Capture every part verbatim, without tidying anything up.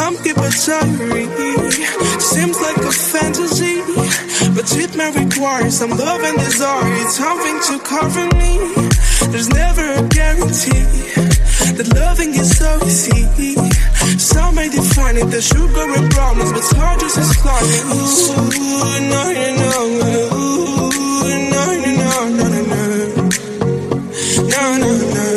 Some people diary seems like a fantasy, but it may require some love and desire, something to cover me. There's never a guarantee that loving is so easy. Some may define it as sugar and brownies, but hard just as climbing. Ooh, no, no, no, ooh, no, no, no, no, no, no, no, no.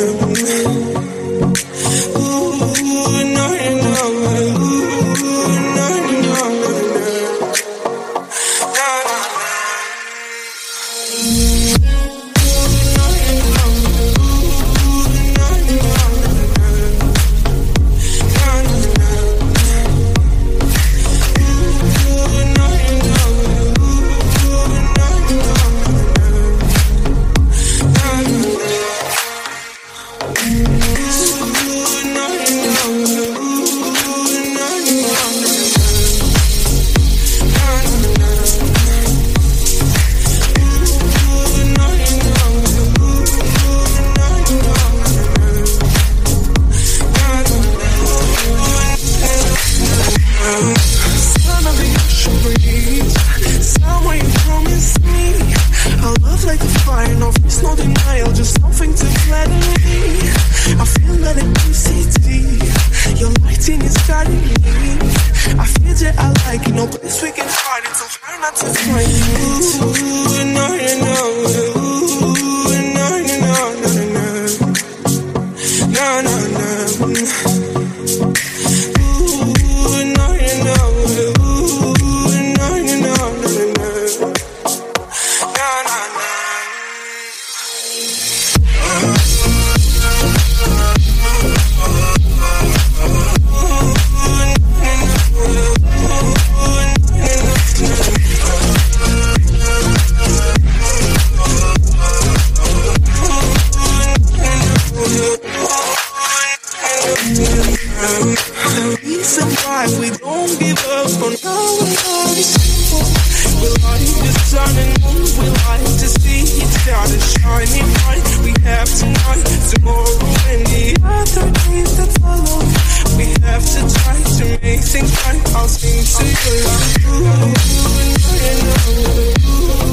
Things right, I'll sing to you. Ooh, you know, ooh.